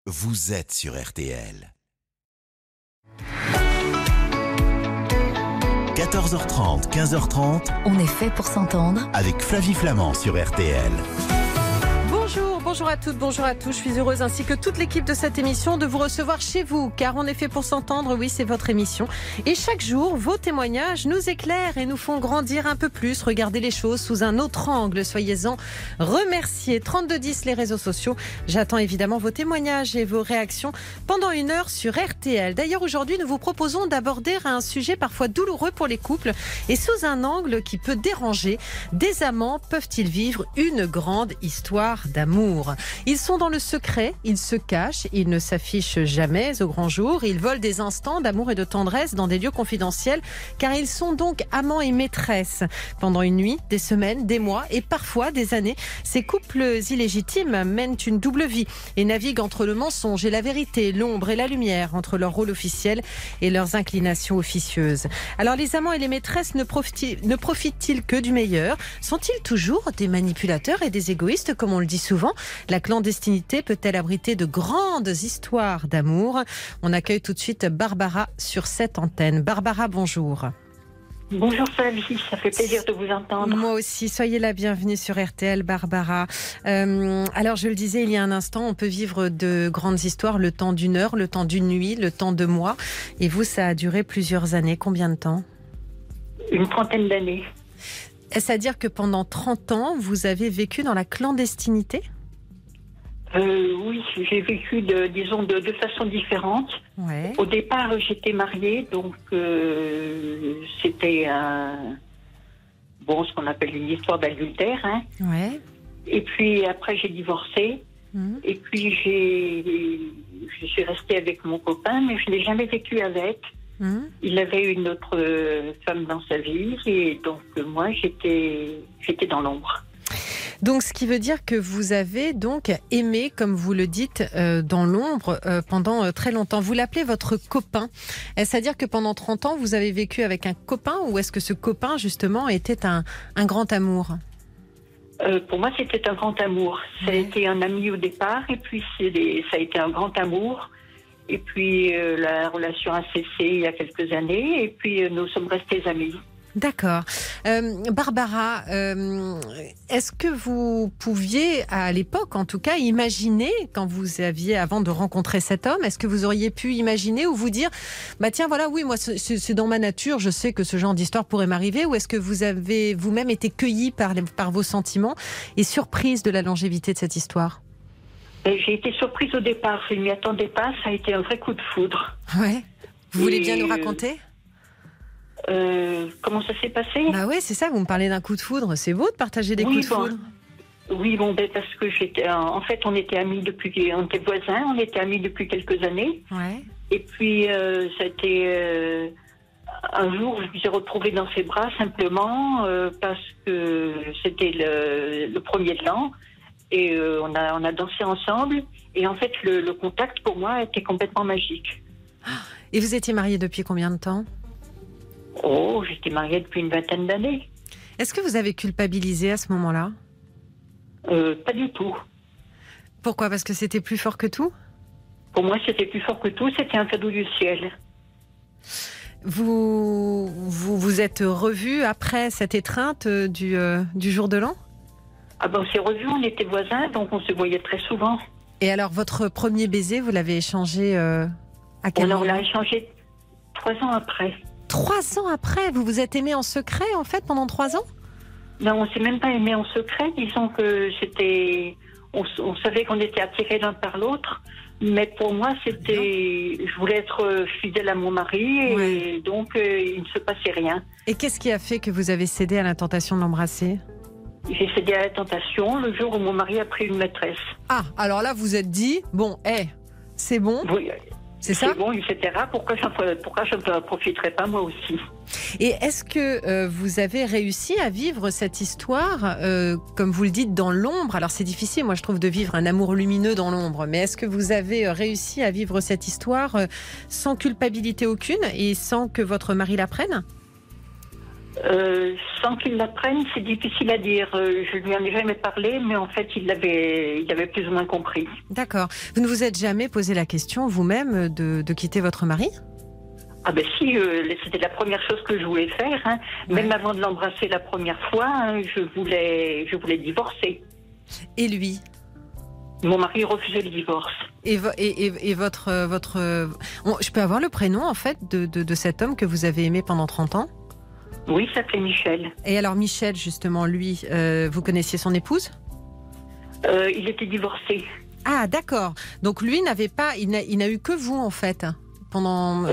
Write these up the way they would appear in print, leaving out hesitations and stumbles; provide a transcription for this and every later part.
vous êtes sur RTL. 14h30, 15h30, On est fait pour s'entendre. avec Flavie Flamand sur RTL. Bonjour à toutes, bonjour à tous. Je suis heureuse ainsi que toute l'équipe de cette émission de vous recevoir chez vous, car On est fait pour s'entendre, oui, c'est votre émission. Et chaque jour, vos témoignages nous éclairent et nous font grandir un peu plus, regarder les choses sous un autre angle. Soyez-en remerciés. 3210 les réseaux sociaux. J'attends évidemment vos témoignages et vos réactions pendant une heure sur RTL. D'ailleurs, aujourd'hui, nous vous proposons d'aborder un sujet parfois douloureux pour les couples et sous un angle qui peut déranger. Des amants peuvent-ils vivre une grande histoire d'amour ? Ils sont dans le secret, ils se cachent, ils ne s'affichent jamais au grand jour, ils volent des instants d'amour et de tendresse dans des lieux confidentiels, car ils sont donc amants et maîtresses. Pendant une nuit, des semaines, des mois et parfois des années, ces couples illégitimes mènent une double vie et naviguent entre le mensonge et la vérité, l'ombre et la lumière, entre leur rôle officiel et leurs inclinations officieuses. Alors les amants et les maîtresses ne profitent-ils que du meilleur ? Sont-ils toujours des manipulateurs et des égoïstes, comme on le dit souvent ? La clandestinité peut-elle abriter de grandes histoires d'amour ? On accueille tout de suite Barbara sur cette antenne. Barbara, bonjour. Bonjour Flavie, ça fait plaisir de vous entendre. Moi aussi, soyez la bienvenue sur RTL, Barbara. Alors je le disais il y a un instant, on peut vivre de grandes histoires le temps d'une heure, le temps d'une nuit, le temps de mois. Et vous, ça a duré plusieurs années. Combien de temps ? Une trentaine d'années. Est-ce à dire que pendant 30 ans, vous avez vécu dans la clandestinité ? Oui, j'ai vécu de deux façons différentes. Ouais. Au départ, j'étais mariée, donc c'était ce qu'on appelle une histoire d'adultère. Hein. Ouais. Et puis après, j'ai divorcé. Et puis je suis restée avec mon copain, mais je n'ai jamais vécu avec. Il avait une autre femme dans sa vie, et donc moi, j'étais dans l'ombre. Donc, ce qui veut dire que vous avez donc aimé, comme vous le dites, dans l'ombre pendant très longtemps. Vous l'appelez votre copain. Est-ce à dire que pendant 30 ans, vous avez vécu avec un copain, ou est-ce que ce copain, justement, était un grand amour ? Pour moi, c'était un grand amour. Ça a été un ami au départ, et puis ça a été un grand amour. Et puis, la relation a cessé il y a quelques années, et puis nous sommes restés amis. D'accord. Barbara, est-ce que vous pouviez, à l'époque en tout cas, imaginer, quand vous aviez, avant de rencontrer cet homme, est-ce que vous auriez pu imaginer ou vous dire, tiens, voilà, oui, moi, c'est dans ma nature, je sais que ce genre d'histoire pourrait m'arriver, ou est-ce que vous avez vous-même été cueillie par vos sentiments et surprise de la longévité de cette histoire ? J'ai été surprise au départ, je ne m'y attendais pas, ça a été un vrai coup de foudre. Ouais. Vous voulez bien nous raconter ? Comment ça s'est passé ? Oui, c'est ça, vous me parlez d'un coup de foudre. C'est beau de partager des coups de foudre. Oui, parce que en fait, on était amis on était voisins, on était amis depuis quelques années. Ouais. Et puis, ça a été un jour, je me suis retrouvée dans ses bras simplement parce que c'était le premier de l'an. Et on a dansé ensemble. Et en fait, le contact, pour moi, était complètement magique. Et vous étiez mariés depuis combien de temps ? Oh, j'étais mariée depuis une vingtaine d'années. Est-ce que vous avez culpabilisé à ce moment-là ? Pas du tout. Pourquoi ? Parce que c'était plus fort que tout ? Pour moi, c'était plus fort que tout. C'était un cadeau du ciel. Vous êtes revus après cette étreinte du jour de l'an ? On s'est revus, on était voisins, donc on se voyait très souvent. Et alors, votre premier baiser, vous l'avez échangé à quel moment ? On l'a échangé 3 ans après. 3 ans après ? Vous vous êtes aimés en secret, en fait, pendant 3 ans ? Non, on s'est même pas aimés en secret. Disons que c'était... On savait qu'on était attirés l'un par l'autre. Mais pour moi, c'était... Je voulais être fidèle à mon mari et donc il ne se passait rien. Et qu'est-ce qui a fait que vous avez cédé à la tentation de l'embrasser ? J'ai cédé à la tentation le jour où mon mari a pris une maîtresse. Ah, alors là, vous êtes dit, c'est bon. Oui, c'est ça ? C'est bon, etc. Pourquoi je ne profiterais pas moi aussi ? Et est-ce que vous avez réussi à vivre cette histoire, comme vous le dites, dans l'ombre ? Alors c'est difficile, moi je trouve, de vivre un amour lumineux dans l'ombre. Mais est-ce que vous avez réussi à vivre cette histoire sans culpabilité aucune et sans que votre mari la prenne ? Sans qu'il l'apprenne, c'est difficile à dire. Je lui en ai jamais parlé, mais en fait, il avait plus ou moins compris. D'accord. Vous ne vous êtes jamais posé la question vous-même de quitter votre mari ? Ah ben si, c'était la première chose que je voulais faire. Hein. Ouais. Même avant de l'embrasser la première fois, hein, je voulais divorcer. Et lui ? Mon mari refusait le divorce. Et votre... je peux avoir le prénom, en fait, de cet homme que vous avez aimé pendant 30 ans ? Oui, il s'appelait Michel. Et alors Michel, justement, lui, vous connaissiez son épouse ? Il était divorcé. Ah, d'accord. Donc lui il n'a eu que vous, en fait, pendant...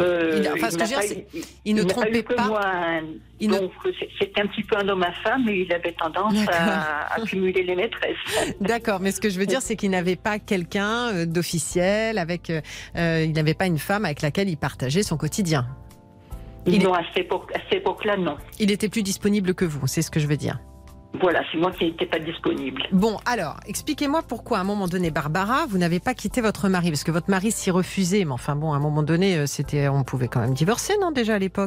il ne trompait pas. Moi, hein. Donc c'était un petit peu un homme à femme, et il avait tendance à cumuler les maîtresses. D'accord, mais ce que je veux dire, c'est qu'il n'avait pas quelqu'un d'officiel, il n'avait pas une femme avec laquelle il partageait son quotidien. Non, à cette époque-là, non. Il était plus disponible que vous, c'est ce que je veux dire. Voilà, c'est moi qui n'étais pas disponible. Bon, alors, expliquez-moi pourquoi, à un moment donné, Barbara, vous n'avez pas quitté votre mari. Parce que votre mari s'y refusait. Mais enfin bon, à un moment donné, on pouvait quand même divorcer, non, déjà à l'époque ?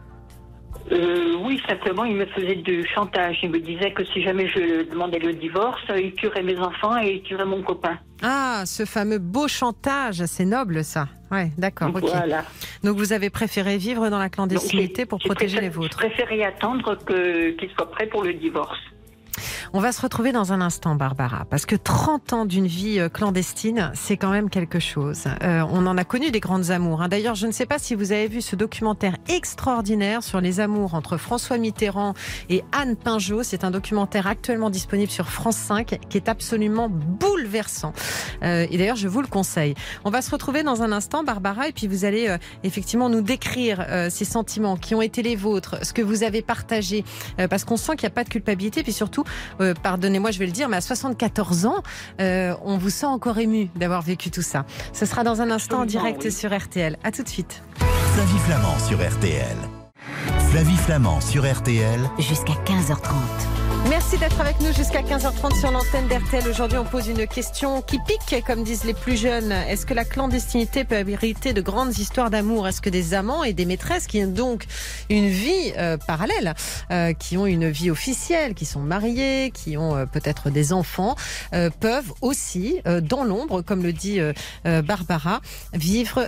Oui, simplement, il me faisait du chantage. Il me disait que si jamais je demandais le divorce, il tuerait mes enfants et il tuerait mon copain. Ah, ce fameux beau chantage, c'est noble ça. Ouais, d'accord, ok. Voilà. Donc vous avez préféré vivre dans la clandestinité pour protéger les vôtres. Je préférais attendre qu'il soit prêt pour le divorce. On va se retrouver dans un instant, Barbara, parce que 30 ans d'une vie clandestine, c'est quand même quelque chose. On en a connu des grandes amours. Hein. D'ailleurs, je ne sais pas si vous avez vu ce documentaire extraordinaire sur les amours entre François Mitterrand et Anne Pinjot. C'est un documentaire actuellement disponible sur France 5 qui est absolument bouleversant. Et d'ailleurs, je vous le conseille. On va se retrouver dans un instant, Barbara, et puis vous allez effectivement nous décrire ces sentiments qui ont été les vôtres, ce que vous avez partagé, parce qu'on sent qu'il n'y a pas de culpabilité, puis surtout, pardonnez-moi, je vais le dire, mais à 74 ans, on vous sent encore ému d'avoir vécu tout ça. Ce sera dans un instant en direct sur RTL. À tout de suite. Flavie Flamand sur RTL. Flavie Flamand sur RTL. Jusqu'à 15h30. Merci d'être avec nous jusqu'à 15h30 sur l'antenne d'RTL. Aujourd'hui, on pose une question qui pique, comme disent les plus jeunes. Est-ce que la clandestinité peut abriter de grandes histoires d'amour ? Est-ce que des amants et des maîtresses qui ont donc une vie parallèle, qui ont une vie officielle, qui sont mariés, qui ont peut-être des enfants, peuvent aussi, dans l'ombre, comme le dit Barbara, vivre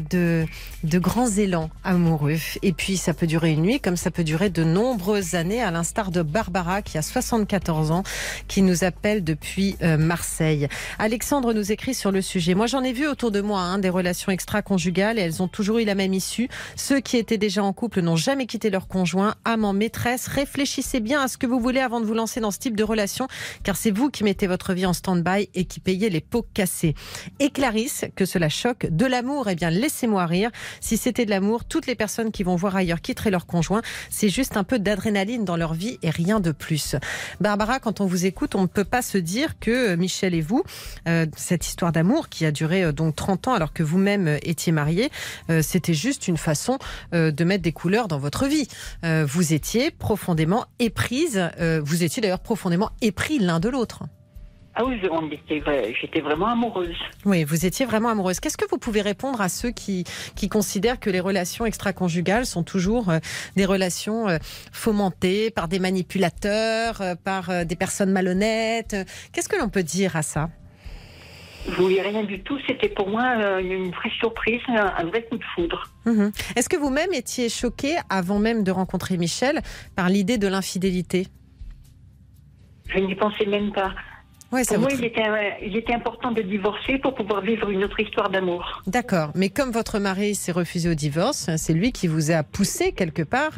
de grands élans amoureux. Et puis, ça peut durer une nuit, comme ça peut durer de nombreuses années, à l'instar de Barbara, qui a 74 ans, qui nous appelle depuis Marseille. Alexandre nous écrit sur le sujet. Moi, j'en ai vu autour de moi des relations extra-conjugales et elles ont toujours eu la même issue. Ceux qui étaient déjà en couple n'ont jamais quitté leur conjoint. Amant, maîtresse, réfléchissez bien à ce que vous voulez avant de vous lancer dans ce type de relation, car c'est vous qui mettez votre vie en stand-by et qui payez les pots cassés. Et Clarisse, que cela choque, de l'amour, eh bien, laissez-moi rire. Si c'était de l'amour, toutes les personnes qui vont voir ailleurs quitteraient leur conjoint. C'est juste un peu d'adrénaline dans leur vie et rien de plus. Barbara, quand on vous écoute, on ne peut pas se dire que Michel et vous, cette histoire d'amour qui a duré donc 30 ans alors que vous-même étiez mariés, c'était juste une façon de mettre des couleurs dans votre vie. Vous étiez profondément éprises, vous étiez d'ailleurs profondément épris l'un de l'autre. Ah oui, j'étais vraiment amoureuse. Oui, vous étiez vraiment amoureuse. Qu'est-ce que vous pouvez répondre à ceux qui considèrent que les relations extra-conjugales sont toujours des relations fomentées par des manipulateurs, par des personnes malhonnêtes ? Qu'est-ce que l'on peut dire à ça ? Je ne voulais rien du tout. C'était pour moi une vraie surprise, un vrai coup de foudre. Mmh. Est-ce que vous-même étiez choquée, avant même de rencontrer Michel, par l'idée de l'infidélité ? Je n'y pensais même pas. Ouais, pour moi, il était important de divorcer pour pouvoir vivre une autre histoire d'amour. D'accord, mais comme votre mari s'est refusé au divorce, c'est lui qui vous a poussé quelque part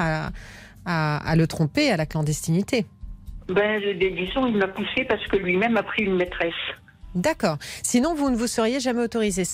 à le tromper à la clandestinité. Disons, il m'a poussé parce que lui-même a pris une maîtresse. D'accord. Sinon, vous ne vous seriez jamais autorisé ça ?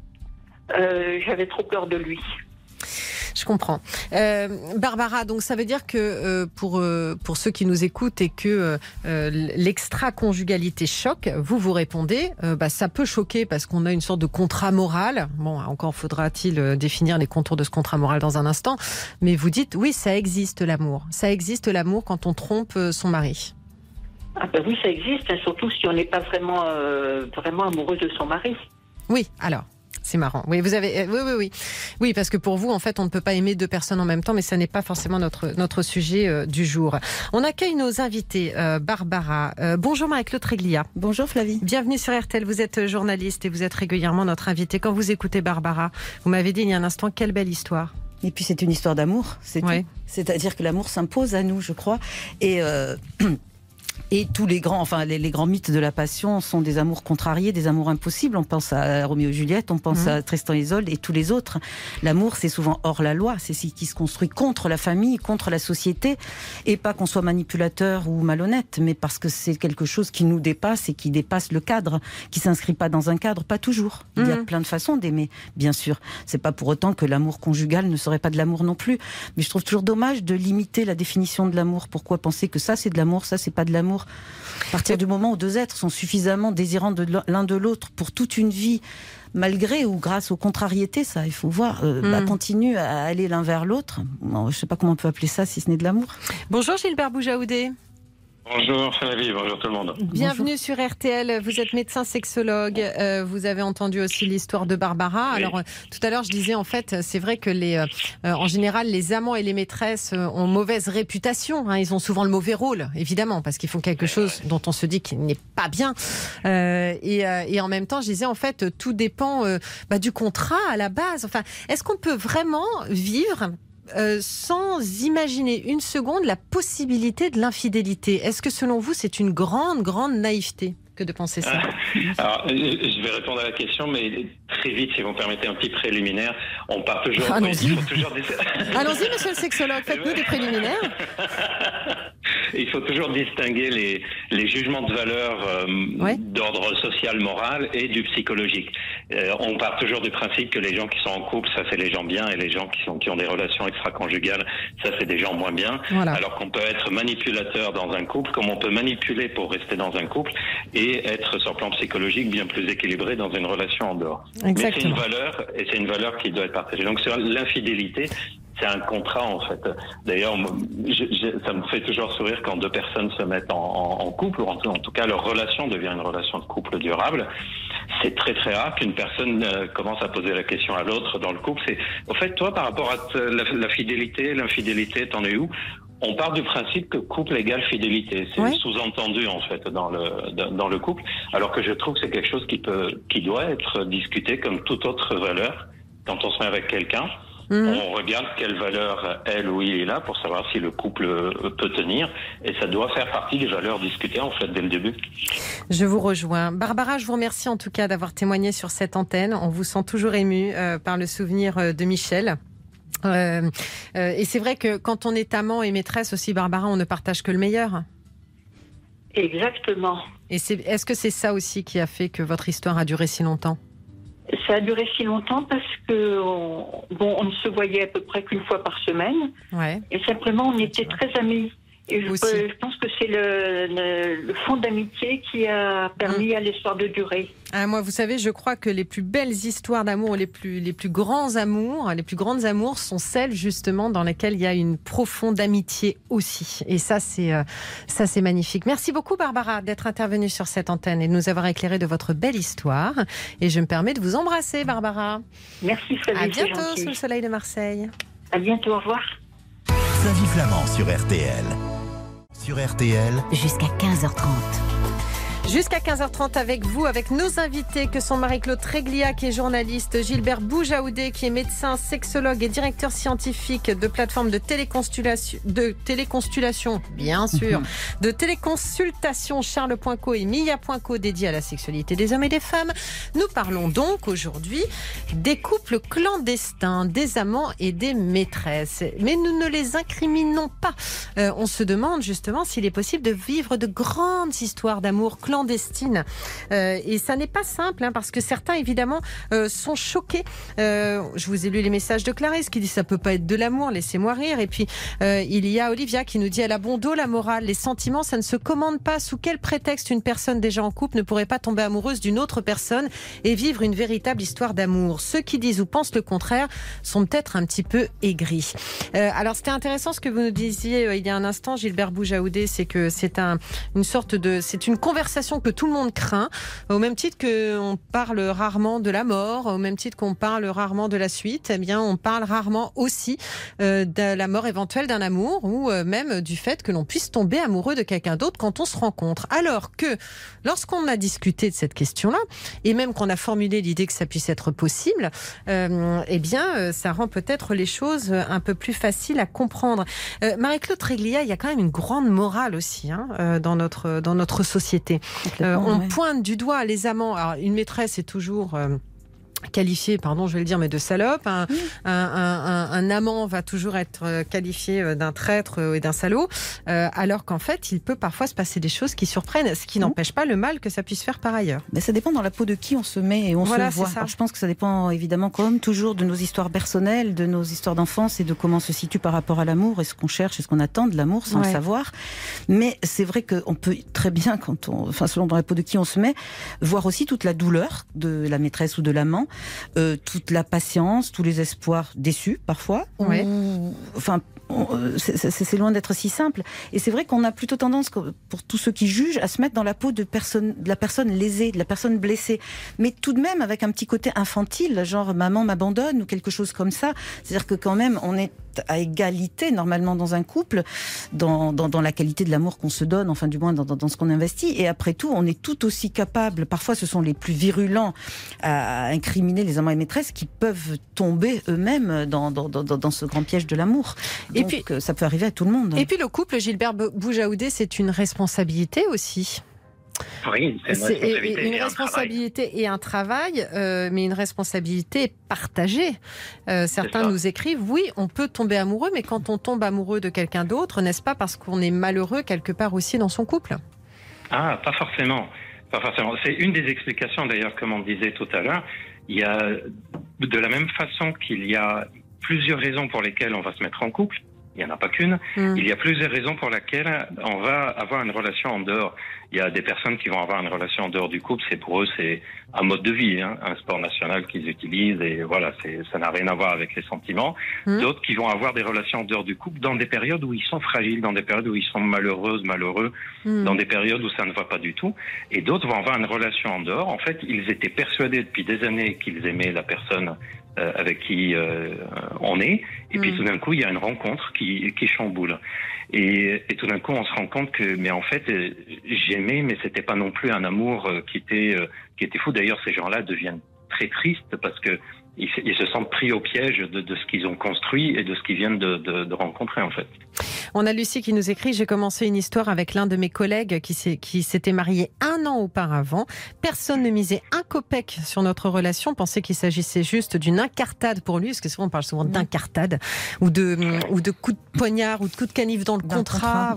J'avais trop peur de lui. Je comprends. Barbara, donc ça veut dire que pour ceux qui nous écoutent et que l'extra-conjugalité choque, vous répondez, ça peut choquer parce qu'on a une sorte de contrat moral. Bon, encore faudra-t-il définir les contours de ce contrat moral dans un instant. Mais vous dites, oui, ça existe l'amour. Ça existe l'amour quand on trompe son mari. Ah oui, ça existe, surtout si on n'est pas vraiment amoureux de son mari. Oui, alors... C'est marrant. Oui, vous avez. Oui, parce que pour vous, en fait, on ne peut pas aimer deux personnes en même temps, mais ça n'est pas forcément notre sujet du jour. On accueille nos invités. Barbara. Bonjour Marie-Claude Tréglia. Bonjour Flavie. Bienvenue sur RTL. Vous êtes journaliste et vous êtes régulièrement notre invitée. Quand vous écoutez Barbara, vous m'avez dit il y a un instant, quelle belle histoire. Et puis c'est une histoire d'amour, c'est tout. C'est-à-dire que l'amour s'impose à nous, je crois. Et tous les grands, les grands mythes de la passion sont des amours contrariés, des amours impossibles. On pense à Roméo et Juliette, on pense à Tristan et Isolde et tous les autres. L'amour, c'est souvent hors la loi. C'est ce qui se construit contre la famille, contre la société. Et pas qu'on soit manipulateur ou malhonnête, mais parce que c'est quelque chose qui nous dépasse et qui dépasse le cadre, qui s'inscrit pas dans un cadre, pas toujours. Il y a plein de façons d'aimer, bien sûr. C'est pas pour autant que l'amour conjugal ne serait pas de l'amour non plus. Mais je trouve toujours dommage de limiter la définition de l'amour. Pourquoi penser que ça c'est de l'amour, ça c'est pas de l'amour? À partir du moment où deux êtres sont suffisamment désirants de l'un de l'autre pour toute une vie, malgré ou grâce aux contrariétés, ça, il faut voir, continue à aller l'un vers l'autre. Bon, je ne sais pas comment on peut appeler ça si ce n'est de l'amour. Bonjour Gilbert Boujaoudé. Bonjour Flavie, bonjour tout le monde. Bienvenue sur RTL, vous êtes médecin sexologue, vous avez entendu aussi l'histoire de Barbara. Oui. Alors tout à l'heure je disais en fait, c'est vrai que en général les amants et les maîtresses ont mauvaise réputation, hein. Ils ont souvent le mauvais rôle, évidemment, parce qu'ils font quelque chose dont on se dit qu'il n'est pas bien. Et en même temps je disais en fait tout dépend du contrat à la base. Enfin, est-ce qu'on peut vraiment vivre sans imaginer une seconde la possibilité de l'infidélité? Est-ce que selon vous c'est une grande naïveté que de penser ça? Alors, je vais répondre à la question, mais très vite, si vous me permettez un petit préliminaire. On part toujours... Allons-y, monsieur le sexologue, faites-nous des préliminaires. Il faut toujours distinguer les jugements de valeur d'ordre social, moral et du psychologique. On part toujours du principe que les gens qui sont en couple, ça c'est les gens bien, et les gens qui ont des relations extra-conjugales, ça c'est des gens moins bien. Voilà. Alors qu'on peut être manipulateur dans un couple, comme on peut manipuler pour rester dans un couple, et être sur le plan psychologique bien plus équilibré dans une relation en dehors. Exactement. Mais c'est une valeur, et c'est une valeur qui doit être partagée. Donc sur l'infidélité, c'est un contrat en fait. D'ailleurs, ça me fait toujours sourire quand deux personnes se mettent en couple, ou en tout cas leur relation devient une relation de couple durable. C'est très très rare qu'une personne commence à poser la question à l'autre dans le couple. C'est, au fait, toi, par rapport à la fidélité, l'infidélité, t'en es où? On part du principe que couple égale fidélité. C'est sous-entendu en fait dans le couple, alors que je trouve que c'est quelque chose qui doit être discuté comme toute autre valeur. Quand on se met avec quelqu'un, on regarde quelle valeur elle ou il est là pour savoir si le couple peut tenir, et ça doit faire partie des valeurs discutées en fait dès le début. Je vous rejoins. Barbara, je vous remercie en tout cas d'avoir témoigné sur cette antenne. On vous sent toujours émue par le souvenir de Michel. Et c'est vrai que quand on est amant et maîtresse aussi, Barbara, on ne partage que le meilleur. Exactement. Et est-ce que c'est ça aussi qui a fait que votre histoire a duré si longtemps? Ça a duré si longtemps parce que on ne se voyait à peu près qu'une fois par semaine. Et simplement, on était très amis. Et je pense que c'est le fond d'amitié qui a permis à l'histoire de durer. Moi, vous savez, je crois que les plus belles histoires d'amour, les plus grands amours, les plus grandes amours sont celles justement dans lesquelles il y a une profonde amitié aussi. Et ça, c'est magnifique. Merci beaucoup, Barbara, d'être intervenue sur cette antenne et de nous avoir éclairé de votre belle histoire. Et je me permets de vous embrasser, Barbara. Merci, Flavie. À bientôt sous le soleil de Marseille. À bientôt, au revoir. Flavie Flamand sur RTL. Sur RTL. Jusqu'à 15h30. Jusqu'à 15h30 avec vous, avec nos invités que sont Marie-Claude Tréglia qui est journaliste, Gilbert Boujaoudé qui est médecin, sexologue et directeur scientifique de plateforme de téléconsultation, bien sûr, de téléconsultation Charles.co et Mia.co dédié à la sexualité des hommes et des femmes. Nous parlons donc aujourd'hui des couples clandestins, des amants et des maîtresses. Mais nous ne les incriminons pas. On se demande justement s'il est possible de vivre de grandes histoires d'amour clandestines. Et ça n'est pas simple, parce que certains, évidemment, sont choqués. Je vous ai lu les messages de Clarisse qui dit « ça peut pas être de l'amour, laissez-moi rire ». Et puis, il y a Olivia qui nous dit « elle a bon dos, la morale, les sentiments, ça ne se commande pas. Sous quel prétexte une personne déjà en couple ne pourrait pas tomber amoureuse d'une autre personne et vivre une véritable histoire d'amour ?» Ceux qui disent ou pensent le contraire sont peut-être un petit peu aigris. Alors, c'était intéressant ce que vous nous disiez il y a un instant, Gilbert Boujaoudé, c'est que c'est une conversation situation que tout le monde craint, au même titre qu'on parle rarement de la mort, au même titre qu'on parle rarement de la suite, eh bien, on parle rarement aussi de la mort éventuelle d'un amour ou même du fait que l'on puisse tomber amoureux de quelqu'un d'autre quand on se rencontre. Alors que lorsqu'on a discuté de cette question-là, et même qu'on a formulé l'idée que ça puisse être possible, eh bien, ça rend peut-être les choses un peu plus faciles à comprendre. Marie-Claude Tréglia, il y a quand même une grande morale aussi dans notre société. On pointe du doigt les amants. Alors, une maîtresse est toujours qualifié, pardon, je vais le dire, mais de salope. Un amant va toujours être qualifié d'un traître et d'un salaud, alors qu'en fait, il peut parfois se passer des choses qui surprennent, ce qui n'empêche pas le mal que ça puisse faire par ailleurs. Mais ça dépend dans la peau de qui on se met et on se voit. Alors, je pense que ça dépend évidemment, comme toujours, de nos histoires personnelles, de nos histoires d'enfance et de comment on se situe par rapport à l'amour et ce qu'on cherche et ce qu'on attend de l'amour sans le savoir. Mais c'est vrai qu'on peut très bien, selon dans la peau de qui on se met, voir aussi toute la douleur de la maîtresse ou de l'amant, toute la patience, tous les espoirs déçus parfois. Ouais. C'est loin d'être si simple. Et c'est vrai qu'on a plutôt tendance, pour tous ceux qui jugent, à se mettre dans la peau de la personne lésée, de la personne blessée. Mais tout de même avec un petit côté infantile, genre maman m'abandonne ou quelque chose comme ça. C'est-à-dire que quand même, on est à égalité normalement dans un couple, dans la qualité de l'amour qu'on se donne, enfin du moins dans ce qu'on investit. Et après tout, on est tout aussi capable, parfois ce sont les plus virulents à incriminer les amants et maîtresses qui peuvent tomber eux-mêmes dans ce grand piège de l'amour. Et puis ça peut arriver à tout le monde. Et puis le couple, Gilbert Boujaoudé, c'est une responsabilité aussi. Oui, c'est une responsabilité et un travail, mais une responsabilité partagée. Certains nous écrivent, oui, on peut tomber amoureux, mais quand on tombe amoureux de quelqu'un d'autre, n'est-ce pas parce qu'on est malheureux quelque part aussi dans son couple ? Ah, pas forcément. C'est une des explications d'ailleurs, comme on disait tout à l'heure. Il y a, de la même façon qu'il y a plusieurs raisons pour lesquelles on va se mettre en couple, il n'y en a pas qu'une. Il y a plusieurs raisons pour lesquelles on va avoir une relation en dehors. Il y a des personnes qui vont avoir une relation en dehors du couple. Pour eux, c'est un mode de vie, un sport national qu'ils utilisent. Et voilà, ça n'a rien à voir avec les sentiments. D'autres qui vont avoir des relations en dehors du couple dans des périodes où ils sont fragiles, dans des périodes où ils sont malheureux, dans des périodes où ça ne va pas du tout. Et d'autres vont avoir une relation en dehors. En fait, ils étaient persuadés depuis des années qu'ils aimaient la personne avec qui on est, et puis tout d'un coup il y a une rencontre qui chamboule, et tout d'un coup on se rend compte que mais en fait j'aimais, mais c'était pas non plus un amour qui était fou. D'ailleurs ces gens-là deviennent très tristes parce que ils se sentent pris au piège de ce qu'ils ont construit et de ce qu'ils viennent de rencontrer en fait. On a Lucie qui nous écrit: j'ai commencé une histoire avec l'un de mes collègues qui s'était marié 1 an auparavant. Personne ne misait un copec sur notre relation, pensait qu'il s'agissait juste d'une incartade pour lui, parce que souvent on parle souvent d'incartade ou de coups de poignard ou de coups de canif dans le contrat.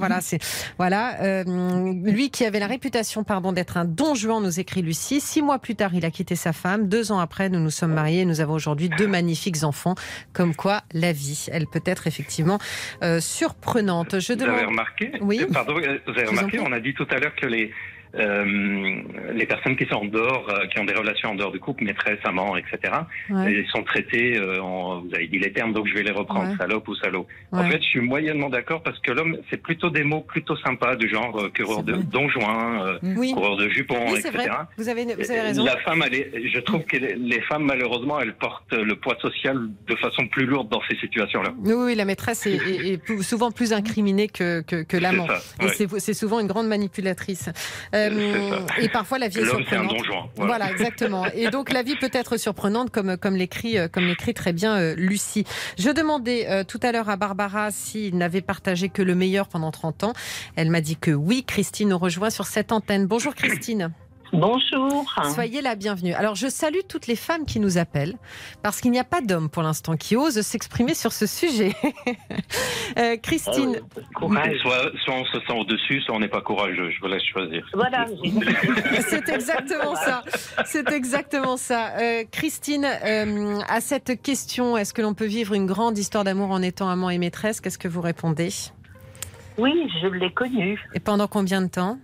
Lui qui avait la réputation d'être un don Juan, nous écrit Lucie. 6 mois plus tard, il a quitté sa femme. 2 ans après, nous nous sommes mariés. Nous avons aujourd'hui 2 magnifiques enfants. Comme quoi, la vie, elle peut être effectivement surprenante. Vous avez remarqué, oui. On a dit tout à l'heure que les personnes qui sont en dehors, qui ont des relations en dehors du couple, maîtresse, amant, etc., ils sont traités, vous avez dit les termes, donc je vais les reprendre, salope ou salaud. En fait, je suis moyennement d'accord parce que l'homme, c'est plutôt des mots plutôt sympas, du genre coureur de Don Juan, coureur de jupons, etc. Vrai. Vous avez raison. La femme, je trouve que les femmes, malheureusement, elles portent le poids social de façon plus lourde dans ces situations-là. Oui, la maîtresse est souvent plus incriminée que l'amant. C'est souvent une grande manipulatrice. Et parfois la vie est surprenante. L'homme, c'est un Don Juan. Voilà, exactement. Et donc la vie peut être surprenante, comme l'écrit très bien Lucie. Je demandais tout à l'heure à Barbara s'il n'avait partagé que le meilleur pendant 30 ans. Elle m'a dit que oui. Christine nous rejoint sur cette antenne. Bonjour Christine. Bonjour. Soyez la bienvenue. Alors, je salue toutes les femmes qui nous appellent, parce qu'il n'y a pas d'hommes pour l'instant qui osent s'exprimer sur ce sujet. Christine. Soit on se sent au-dessus, soit on n'est pas courageux. Je vous laisse choisir. Voilà. C'est exactement ça. Christine, à cette question, est-ce que l'on peut vivre une grande histoire d'amour en étant amant et maîtresse? Qu'est-ce que vous répondez? Oui, je l'ai connue. Et pendant combien de temps?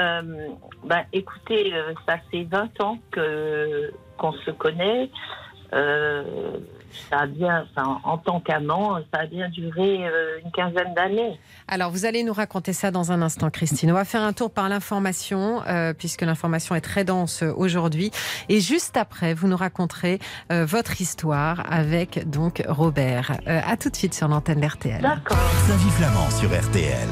Écoutez, ça fait 20 ans qu'on se connaît. Ça a bien, en tant qu'amant, ça a bien duré une quinzaine d'années. Alors, vous allez nous raconter ça dans un instant, Christine. On va faire un tour par l'information, puisque l'information est très dense aujourd'hui. Et juste après, vous nous raconterez votre histoire avec donc Robert. À tout de suite sur l'antenne d'RTL. D'accord. Flavie Flamand sur RTL.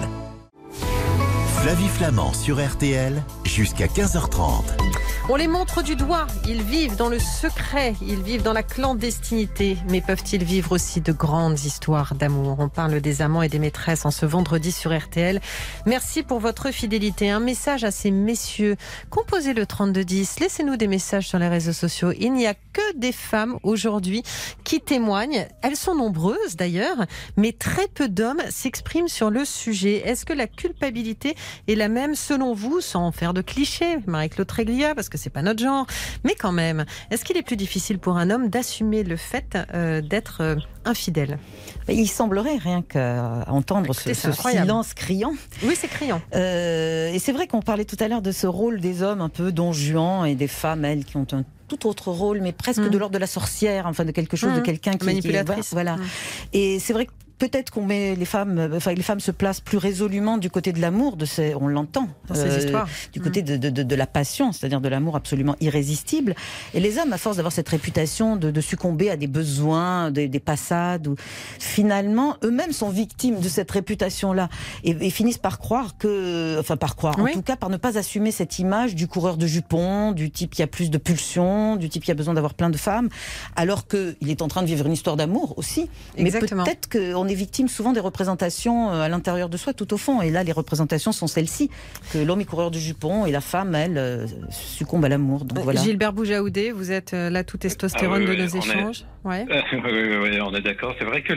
Flavie Flamand sur RTL jusqu'à 15h30. On les montre du doigt, ils vivent dans le secret, ils vivent dans la clandestinité, mais peuvent-ils vivre aussi de grandes histoires d'amour? On parle des amants et des maîtresses en ce vendredi sur RTL. Merci pour votre fidélité. Un message à ces messieurs. Composez le 3210, laissez-nous des messages sur les réseaux sociaux. Il n'y a que des femmes aujourd'hui qui témoignent. Elles sont nombreuses d'ailleurs, mais très peu d'hommes s'expriment sur le sujet. Est-ce que la culpabilité est la même selon vous, sans faire de clichés, Marie-Claude Tréglia, parce que c'est pas notre genre, mais quand même, est-ce qu'il est plus difficile pour un homme d'assumer le fait d'être infidèle? Il semblerait, rien qu'à entendre ce silence criant. Oui, c'est criant. Et c'est vrai qu'on parlait tout à l'heure de ce rôle des hommes un peu don Juan et des femmes, elles, qui ont un tout autre rôle, mais presque de l'ordre de la sorcière, enfin de quelque chose, de quelqu'un qui manipulatrice. Voilà. Et c'est vrai que peut-être qu'on met les femmes se placent plus résolument du côté de l'amour, on l'entend, dans ces histoires, du côté de la passion, c'est-à-dire de l'amour absolument irrésistible. Et les hommes, à force d'avoir cette réputation de succomber à des besoins, des passades, où finalement eux-mêmes sont victimes de cette réputation-là et finissent par croire en tout cas par ne pas assumer cette image du coureur de jupons, du type qui a plus de pulsions, du type qui a besoin d'avoir plein de femmes, alors qu'il est en train de vivre une histoire d'amour aussi. Exactement. Mais peut-être qu'on est victime souvent des représentations à l'intérieur de soi tout au fond, et là les représentations sont celles-ci, que l'homme est coureur de jupons et la femme elle succombe à l'amour. Donc voilà. Gilbert Boujaoudé, vous êtes là tout testostérone de nos échanges. Oui, on est d'accord. C'est vrai que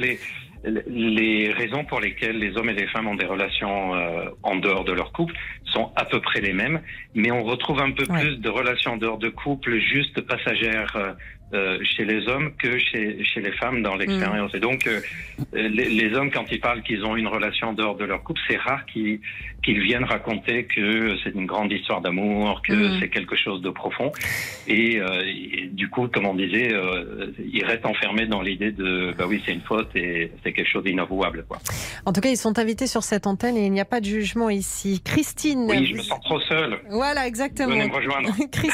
les raisons pour lesquelles les hommes et les femmes ont des relations en dehors de leur couple sont à peu près les mêmes, mais on retrouve un peu plus de relations en dehors de couple juste passagères chez les hommes que chez les femmes dans l'expérience. Et donc, les hommes, quand ils parlent qu'ils ont une relation en dehors de leur couple, c'est rare qu'ils viennent raconter que c'est une grande histoire d'amour, que c'est quelque chose de profond. Et du coup, comme on disait, ils restent enfermés dans l'idée de bah oui, c'est une faute et c'est quelque chose d'inavouable, quoi. En tout cas, ils sont invités sur cette antenne et il n'y a pas de jugement ici. Christine. Oui, je me sens trop seule. Voilà, exactement. Venez me rejoindre.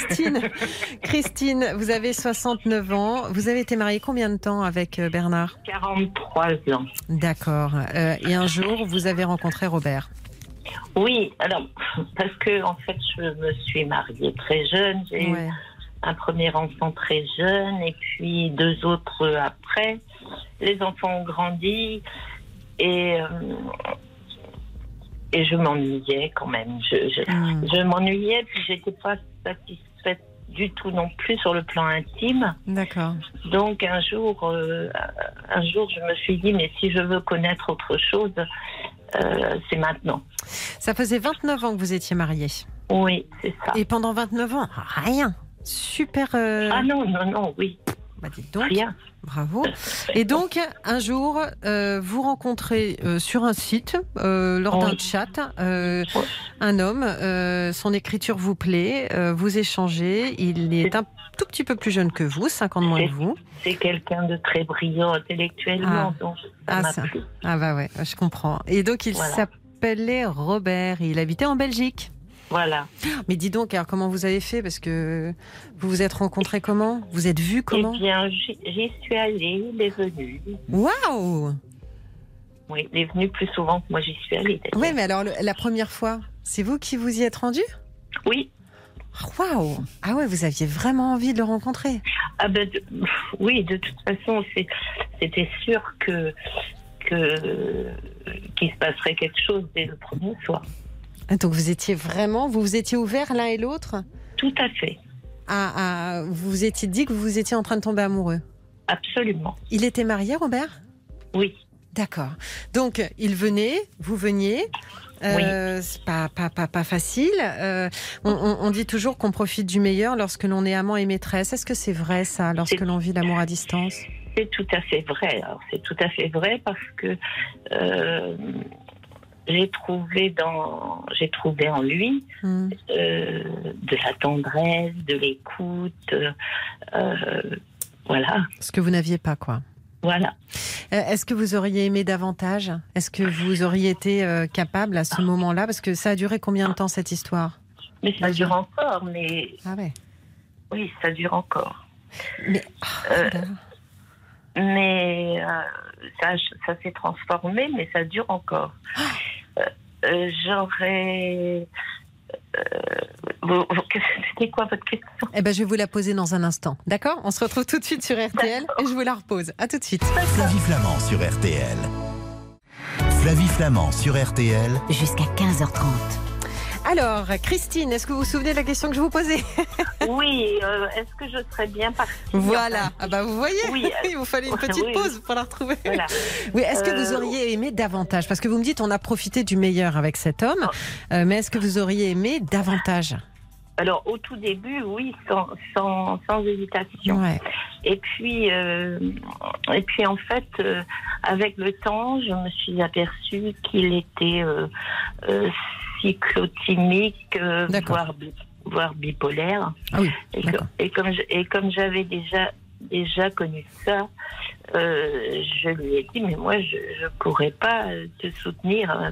Christine, vous avez 69 ans. Vous avez été mariée combien de temps avec Bernard? 43 ans. D'accord. Et un jour, vous avez rencontré Robert? Oui, alors, parce que en fait, je me suis mariée très jeune. J'ai eu un premier enfant très jeune et puis 2 autres après. Les enfants ont grandi et je m'ennuyais quand même. Je m'ennuyais, puis j'étais pas satisfaite du tout non plus sur le plan intime. D'accord. Donc un jour, je me suis dit, mais si je veux connaître autre chose, c'est maintenant. Ça faisait 29 ans que vous étiez mariés. Oui, c'est ça. Et pendant 29 ans, rien. Super. Ah non, oui. Bah dites donc. Rien. Bravo. Et donc, un jour, vous rencontrez sur un site, lors d'un chat, un homme, son écriture vous plaît, vous échangez, il est un tout petit peu plus jeune que vous, 5 ans de moins que vous. C'est quelqu'un de très brillant intellectuellement, donc ça m'a plu. Ah bah ouais, je comprends. Et donc, il s'appelait Robert, il habitait en Belgique. Voilà. Mais dis donc, alors comment vous avez fait? Parce que vous vous êtes rencontrés comment? Vous êtes vus comment? Eh bien, j'y suis allée, il est venu. Waouh! Oui, il est venu plus souvent que moi j'y suis allée. Oui, mais alors la première fois, c'est vous qui vous y êtes rendu? Oui. Waouh! Ah ouais, vous aviez vraiment envie de le rencontrer? Ah ben, oui, de toute façon, c'était sûr qu'il se passerait quelque chose dès le premier soir. Donc vous étiez ouverts l'un et l'autre? Tout à fait. Vous vous étiez dit que vous étiez en train de tomber amoureux? Absolument. Il était marié, Robert? Oui. D'accord. Donc il venait, vous veniez. Oui. C'est pas facile. On dit toujours qu'on profite du meilleur lorsque l'on est amant et maîtresse. Est-ce que c'est vrai ça, lorsque l'on vit l'amour à distance? C'est tout à fait vrai. Alors, c'est tout à fait vrai parce que j'ai trouvé en lui de la tendresse, de l'écoute. Voilà. Ce que vous n'aviez pas, quoi. Voilà. Est-ce que vous auriez aimé davantage ? Est-ce que vous auriez été capable à ce moment-là ? Parce que ça a duré combien de temps, cette histoire ? Mais ça dure encore, mais... Ah ouais. Oui, ça dure encore. Mais... ça s'est transformé, mais ça dure encore. J'aurais... C'était quoi votre question ? Eh ben, je vais vous la poser dans un instant. D'accord ? On se retrouve tout de suite sur RTL et je vous la repose. À tout de suite. Flavie Flamand sur RTL. Flavie Flamand sur RTL. Jusqu'à 15h30. Alors, Christine, est-ce que vous vous souvenez de la question que je vous posais ? Oui, est-ce que je serais bien partie ? Voilà. Ah bah vous voyez, oui, il vous fallait une petite pause pour la retrouver. Voilà. Oui, est-ce que vous auriez aimé davantage ? Parce que vous me dites on a profité du meilleur avec cet homme, mais est-ce que vous auriez aimé davantage ? Alors, au tout début, oui, sans hésitation. Ouais. Et puis, en fait, avec le temps, je me suis aperçue qu'il était cyclotimique, voire bipolaire. Ah oui. Et comme j'avais déjà connu ça, je lui ai dit, mais moi, je ne pourrais pas te soutenir.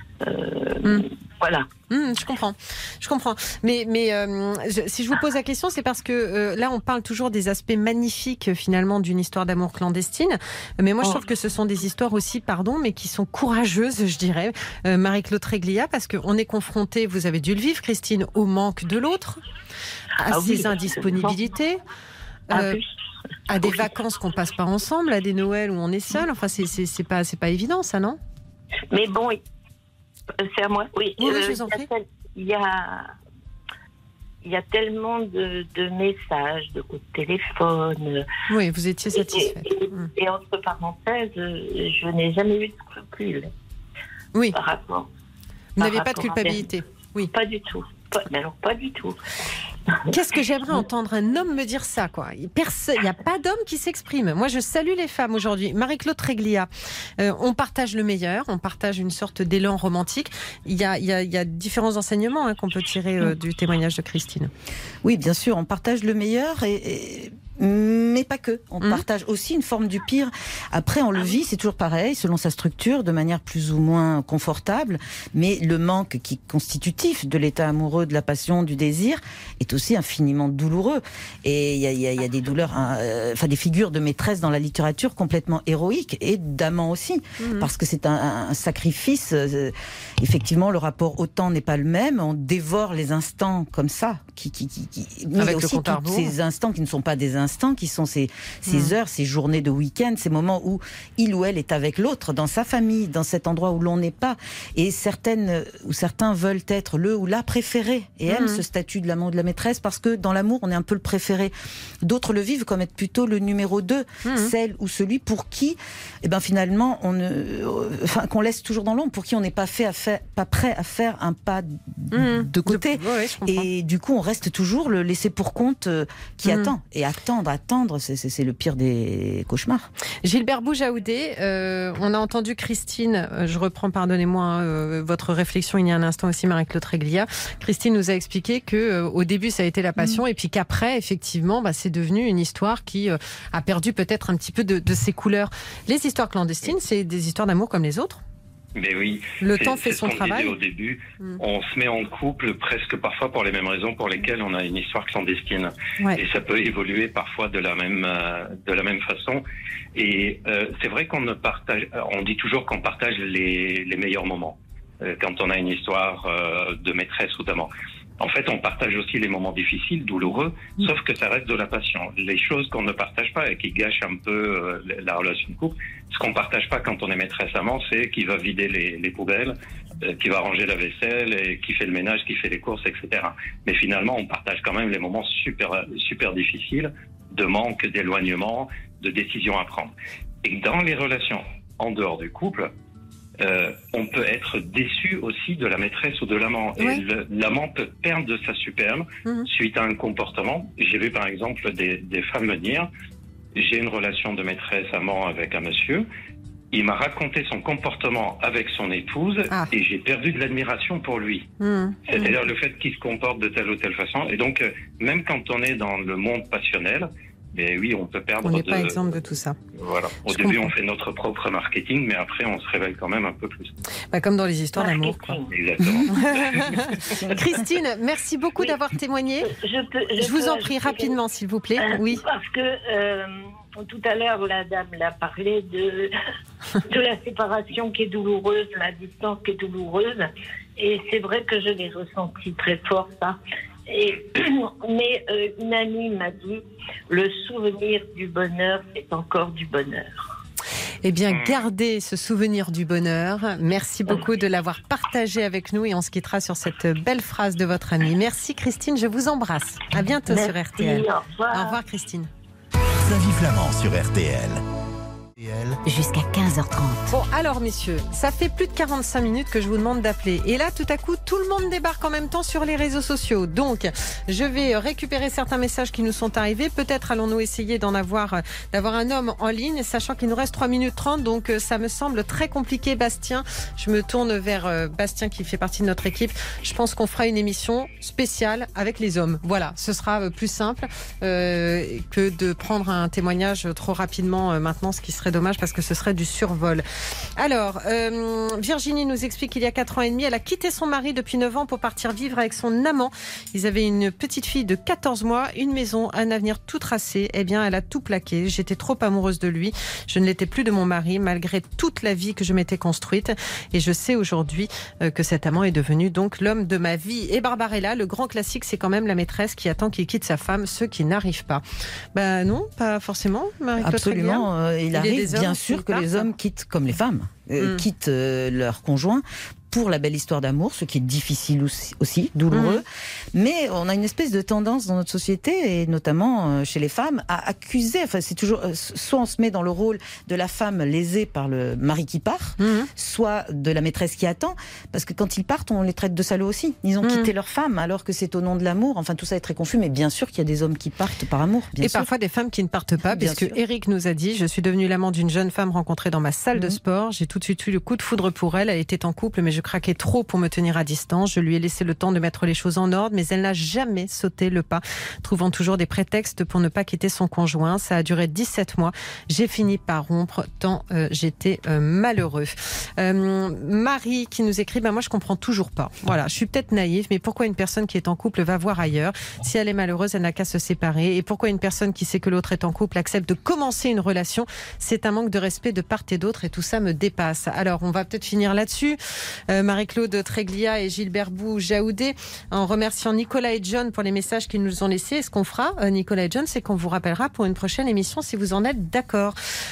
Voilà. Je comprends. Mais si je vous pose la question, c'est parce que là, on parle toujours des aspects magnifiques finalement d'une histoire d'amour clandestine. Mais moi, je trouve que ce sont des histoires aussi, mais qui sont courageuses, je dirais, Marie-Claude Tréglia, parce qu'on est confronté, vous avez dû le vivre, Christine, au manque de l'autre, à ses indisponibilités. À des vacances qu'on passe pas ensemble, à des Noëls où on est seul. Enfin, c'est pas évident, ça, non ? Mais bon. C'est à moi. Oui, je vous en prie. Il y a tellement de messages, de coups de téléphone. Oui, vous étiez satisfaite. Et entre parenthèses, je n'ai jamais eu de scrupules. Oui. Par rapport. Vous n'avez pas de culpabilité. Oui. Pas du tout. Pas du tout. Qu'est-ce que j'aimerais entendre un homme me dire ça, quoi. Il n'y a pas d'homme qui s'exprime. Moi, je salue les femmes aujourd'hui. Marie-Claude Tréglia, on partage le meilleur, on partage une sorte d'élan romantique. Il y a différents enseignements qu'on peut tirer du témoignage de Christine. Oui, bien sûr, on partage le meilleur mais pas que. On partage aussi une forme du pire. Après, on le vit, c'est toujours pareil, selon sa structure, de manière plus ou moins confortable. Mais le manque qui est constitutif de l'état amoureux, de la passion, du désir, est aussi infiniment douloureux. Et il y a des douleurs, des figures de maîtresse dans la littérature complètement héroïques et d'amants aussi. Parce que c'est un sacrifice. Effectivement, le rapport au temps n'est pas le même. On dévore les instants comme ça. Mais avec aussi tous ces instants qui ne sont pas des instants, qui sont ces heures, ces journées de week-end, ces moments où il ou elle est avec l'autre, dans sa famille, dans cet endroit où l'on n'est pas. Et certains veulent être le ou la préférée et aiment ce statut de l'amant ou de la maîtresse parce que dans l'amour, on est un peu le préféré. D'autres le vivent comme être plutôt le numéro 2, celle ou celui pour qui, finalement, qu'on laisse toujours dans l'ombre, pour qui on n'est pas prêt à faire un pas de côté. Et du coup, on reste toujours le laissé pour compte qui attend. Et attendre, c'est le pire des cauchemars. Gilbert Boujaoudé, on a entendu Christine, je reprends, pardonnez-moi, votre réflexion il y a un instant aussi, Marie-Claude Tréglia. Christine nous a expliqué qu'au début ça a été la passion et puis qu'après, effectivement, c'est devenu une histoire qui a perdu peut-être un petit peu de ses couleurs. Les histoires clandestines, c'est des histoires d'amour comme les autres ? Mais oui, le temps fait son travail. Au début, on se met en couple presque parfois pour les mêmes raisons pour lesquelles on a une histoire clandestine. Ouais. Et ça peut évoluer parfois de la même façon. Et c'est vrai qu'on dit toujours qu'on partage les meilleurs moments quand on a une histoire de maîtresse ou d'amant. En fait, on partage aussi les moments difficiles, douloureux, sauf que ça reste de la passion. Les choses qu'on ne partage pas et qui gâchent un peu la relation de couple, ce qu'on partage pas quand on est maîtresse amant, c'est qui va vider les poubelles, qui va ranger la vaisselle, et qui fait le ménage, qui fait les courses, etc. Mais finalement, on partage quand même les moments super difficiles, de manque, d'éloignement, de décisions à prendre. Et dans les relations en dehors du couple, on peut être déçu aussi de la maîtresse ou de l'amant. Ouais. Et l'amant peut perdre de sa superbe suite à un comportement. J'ai vu par exemple des femmes me dire, j'ai une relation de maîtresse-amant avec un monsieur, il m'a raconté son comportement avec son épouse et j'ai perdu de l'admiration pour lui. C'est-à-dire le fait qu'il se comporte de telle ou telle façon. Et donc, même quand on est dans le monde passionnel, Mais oui, on peut perdre. On n'est pas exemple de tout ça. Voilà. Au début, on fait notre propre marketing, mais après, on se révèle quand même un peu plus. Comme dans les histoires d'amour, quoi. Exactement. Christine, merci beaucoup d'avoir témoigné. Je vous en prie, rapidement, s'il vous plaît. Oui. Parce que tout à l'heure, la dame l'a parlé de la séparation qui est douloureuse, la distance qui est douloureuse. Et c'est vrai que je l'ai ressenti très fort, ça. Mais une amie m'a dit, le souvenir du bonheur, c'est encore du bonheur. Eh bien, gardez ce souvenir du bonheur. Merci beaucoup de l'avoir partagé avec nous et on se quittera sur cette belle phrase de votre amie. Merci Christine, je vous embrasse. À bientôt sur RTL. Au revoir Christine. Flavie Flamand sur RTL. Jusqu'à 15h30. Bon, alors messieurs, ça fait plus de 45 minutes que je vous demande d'appeler. Et là, tout à coup, tout le monde débarque en même temps sur les réseaux sociaux. Donc, je vais récupérer certains messages qui nous sont arrivés. Peut-être allons-nous essayer d'avoir un homme en ligne, sachant qu'il nous reste 3 minutes 30. Donc, ça me semble très compliqué, Bastien. Je me tourne vers Bastien qui fait partie de notre équipe. Je pense qu'on fera une émission spéciale avec les hommes. Voilà, ce sera plus simple que de prendre un témoignage trop rapidement maintenant, ce qui serait dommage parce que ce serait du survol. Alors, Virginie nous explique qu'il y a 4 ans et demi, elle a quitté son mari depuis 9 ans pour partir vivre avec son amant. Ils avaient une petite fille de 14 mois, une maison, un avenir tout tracé. Eh bien, elle a tout plaqué. J'étais trop amoureuse de lui. Je ne l'étais plus de mon mari, malgré toute la vie que je m'étais construite. Et je sais aujourd'hui que cet amant est devenu donc l'homme de ma vie. Et Barbarella, le grand classique, c'est quand même la maîtresse qui attend qu'il quitte sa femme, ceux qui n'arrivent pas. Non, pas forcément. Absolument. Il arrive bien sûr que les hommes quittent, comme les femmes, quittent leur conjoint pour la belle histoire d'amour, ce qui est difficile aussi, douloureux. Mais on a une espèce de tendance dans notre société, et notamment chez les femmes, à accuser. Enfin, c'est toujours soit on se met dans le rôle de la femme lésée par le mari qui part, soit de la maîtresse qui attend. Parce que quand ils partent, on les traite de salauds aussi. Ils ont quitté leur femme, alors que c'est au nom de l'amour. Enfin, tout ça est très confus. Mais bien sûr qu'il y a des hommes qui partent par amour. Et parfois des femmes qui ne partent pas, puisque Eric nous a dit: je suis devenu l'amant d'une jeune femme rencontrée dans ma salle de sport. J'ai tout de suite eu le coup de foudre pour elle. Elle était en couple, mais je craquais trop pour me tenir à distance. Je lui ai laissé le temps de mettre les choses en ordre, mais elle n'a jamais sauté le pas, trouvant toujours des prétextes pour ne pas quitter son conjoint. Ça a duré 17 mois. J'ai fini par rompre tant j'étais malheureux. Marie qui nous écrit: moi je comprends toujours pas. Voilà, je suis peut-être naïve, mais pourquoi une personne qui est en couple va voir ailleurs? Si elle est malheureuse, elle n'a qu'à se séparer. Et pourquoi une personne qui sait que l'autre est en couple accepte de commencer une relation? C'est un manque de respect de part et d'autre, et tout ça me dépasse. Alors on va peut-être finir là-dessus. Marie-Claude Tréglia et Gilbert Bou-Jaoudé, en remerciant Nicolas et John pour les messages qu'ils nous ont laissés. Ce qu'on fera, Nicolas et John, c'est qu'on vous rappellera pour une prochaine émission si vous en êtes d'accord.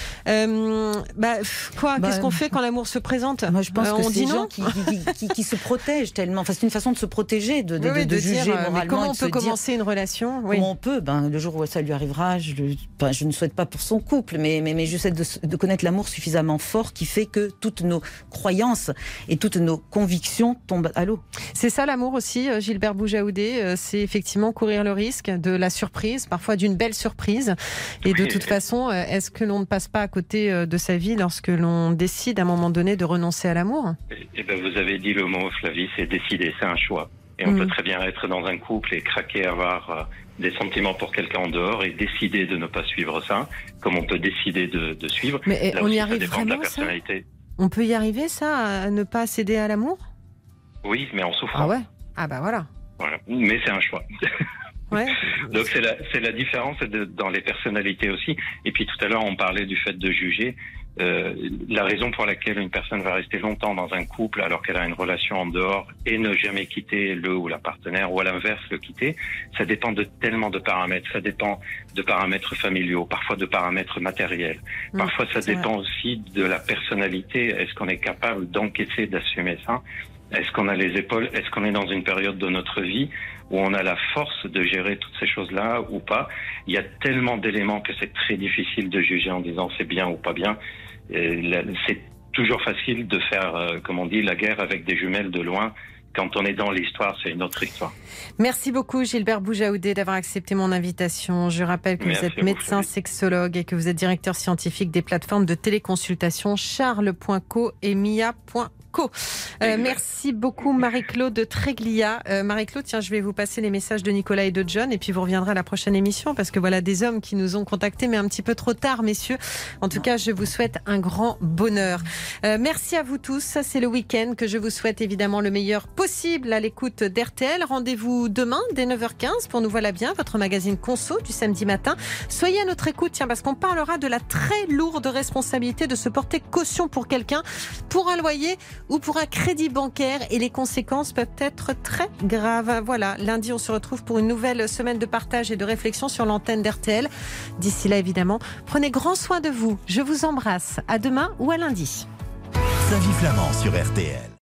Qu'est-ce qu'on fait quand l'amour se présente? Moi, je pense que c'est des gens qui se protègent tellement. Enfin, c'est une façon de se protéger, de juger dire, moralement. Mais comment on peut commencer une relation? Comment on peut? Le jour où ça lui arrivera, je ne souhaite pas pour son couple, mais j'essaie de connaître l'amour suffisamment fort qui fait que toutes nos croyances et toutes nos convictions tombent à l'eau. C'est ça l'amour aussi, Gilbert Bou-Jaoudé, c'est effectivement courir le risque de la surprise, parfois d'une belle surprise. Et de toute façon, est-ce que l'on ne passe pas à côté de sa vie lorsque l'on décide à un moment donné de renoncer à l'amour? Vous avez dit le mot, Flavie, c'est décider, c'est un choix. Et on peut très bien être dans un couple et craquer, avoir des sentiments pour quelqu'un en dehors et décider de ne pas suivre ça, comme on peut décider de suivre. Mais là on aussi, y arrive ça dépend vraiment, de la personnalité. On peut y arriver, ça, à ne pas céder à l'amour? Oui, mais en souffrant. Ah ouais? Ah voilà. Mais c'est un choix. Ouais. Donc c'est la différence dans les personnalités aussi. Et puis tout à l'heure, on parlait du fait de juger. La raison pour laquelle une personne va rester longtemps dans un couple alors qu'elle a une relation en dehors et ne jamais quitter le ou la partenaire, ou à l'inverse le quitter, ça dépend de tellement de paramètres. Ça dépend de paramètres familiaux, parfois de paramètres matériels. Parfois ça dépend aussi de la personnalité. Est-ce qu'on est capable d'encaisser, d'assumer ça? Est-ce qu'on a les épaules? Est-ce qu'on est dans une période de notre vie où on a la force de gérer toutes ces choses-là ou pas? Il y a tellement d'éléments que c'est très difficile de juger en disant c'est bien ou pas bien. C'est toujours facile de faire, comme on dit, la guerre avec des jumelles de loin. Quand on est dans l'histoire, c'est une autre histoire. Merci beaucoup Gilbert Bou-Jaoudé d'avoir accepté mon invitation. Je rappelle que vous êtes médecin sexologue et que vous êtes directeur scientifique des plateformes de téléconsultation charles.co et mia.com. locaux. Merci beaucoup Marie-Claude Tréglia. Marie-Claude, tiens, je vais vous passer les messages de Nicolas et de John et puis vous reviendrez à la prochaine émission parce que voilà des hommes qui nous ont contactés mais un petit peu trop tard, messieurs. En tout cas, je vous souhaite un grand bonheur. Merci à vous tous. Ça, c'est le week-end que je vous souhaite évidemment le meilleur possible à l'écoute d'RTL. Rendez-vous demain dès 9h15 pour Nous Voilà Bien, votre magazine conso du samedi matin. Soyez à notre écoute, tiens, parce qu'on parlera de la très lourde responsabilité de se porter caution pour quelqu'un, pour un loyer ou pour un crédit bancaire et les conséquences peuvent être très graves. Voilà, lundi, on se retrouve pour une nouvelle semaine de partage et de réflexion sur l'antenne d'RTL. D'ici là, évidemment, prenez grand soin de vous. Je vous embrasse. À demain ou à lundi. Flavie Flamand sur RTL.